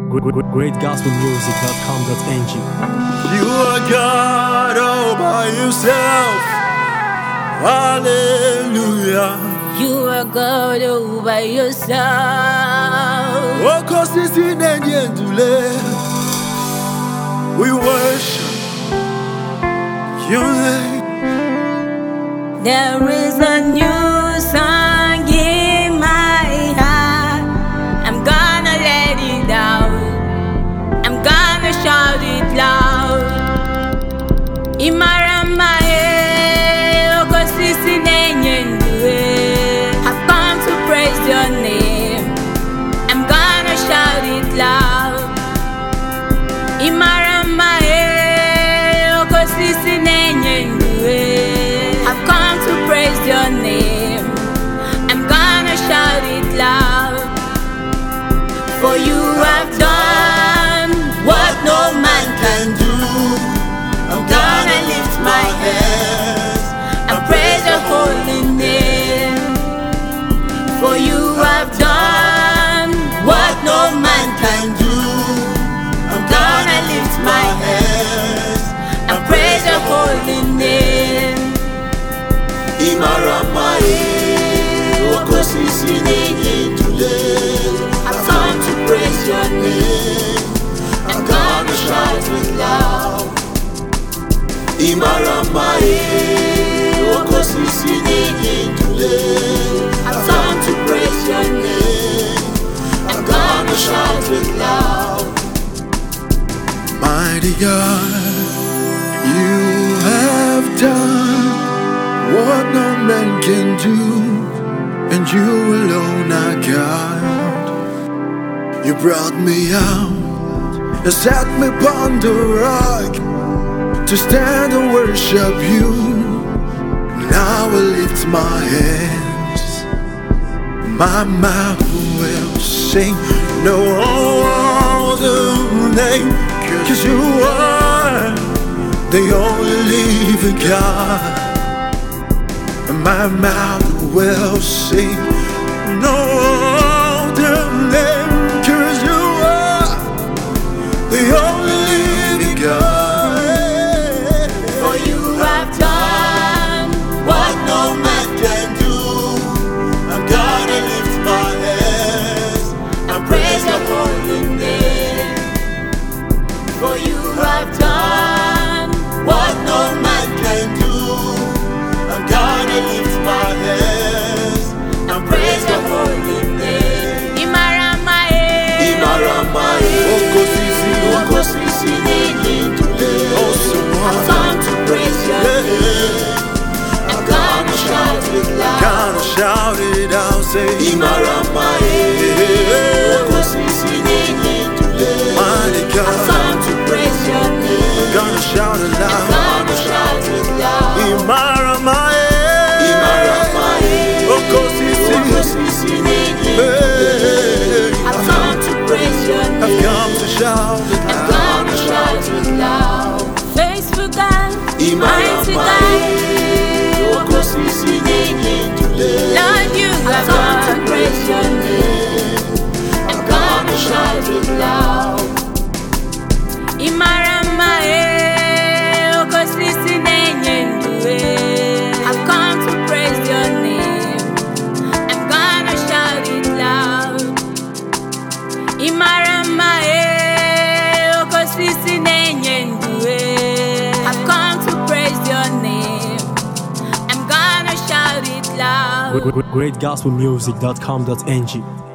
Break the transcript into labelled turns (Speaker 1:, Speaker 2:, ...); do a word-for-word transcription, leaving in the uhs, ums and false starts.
Speaker 1: great gospel music dot com dot n g.
Speaker 2: You are God all by yourself. Hallelujah.
Speaker 3: You are God all by yourself.
Speaker 2: Oh, cause it's in the we worship your name.
Speaker 3: There is a new song in my heart. I'm gonna let it out. I'm gonna shout it loud. Imarama e okosisi nenyenduwe. I've come to praise your name. I'm gonna shout it loud. Imarama e okosisi nenyenduwe. I've come to praise your name. I'm gonna shout it loud. For you have done what no man can do. I'm gonna lift my hands and praise your holy name. For you have done what no man can do. I'm gonna lift my hands and praise your holy name.
Speaker 2: Imarama e okosisi nenyenduwe.
Speaker 3: I've come to praise your name. I'm gonna shout it loud.
Speaker 2: Imarama e okosisi nenyenduwe.
Speaker 3: I've come to praise your name. I'm gonna shout it loud.
Speaker 2: Mighty God, you have done what no man can do, and you alone are God. You brought me out and set me upon the rock to stand and worship you. Now I lift my hands, my mouth will sing no other name, cause you are the only living God. And my mouth will sing no other name, cause you are the only living God.
Speaker 3: For you have done what no man can do.
Speaker 2: I'm gonna lift my hands
Speaker 3: and praise your holy name. For you have done what no man can do.
Speaker 2: I'm gonna lift my hands
Speaker 3: and praise your holy name. Imarama e,
Speaker 2: Imarama e okosisi okosisi nenyenduwe.
Speaker 3: I've come to praise your name. I'm gonna shout it loud.
Speaker 2: Gonna shout it out, say Imarama e okosisi nenyenduwe. Mighty
Speaker 3: I've
Speaker 2: God,
Speaker 3: come to praise your name.
Speaker 2: gonna shout it
Speaker 3: I'm
Speaker 2: loud.
Speaker 3: gonna shout it loud.
Speaker 2: Imarama e Imarama e okosisi okosisi nenyenduwe.
Speaker 3: I've come to praise your name.
Speaker 2: I've come to shout it
Speaker 3: I'm
Speaker 2: loud.
Speaker 3: gonna shout it loud. Faithful God, mighty God,
Speaker 2: okosisi nenyenduwe.
Speaker 3: Lord, you have come to praise your name. I'm gonna shout it loud. Imarama e okosisi nenyenduwe. I've come to praise your name. I'm gonna shout it loud. Imarama e okosisi nenyenduwe. I've come to praise your name. I'm gonna shout it loud.
Speaker 1: great gospel music dot com dot n g.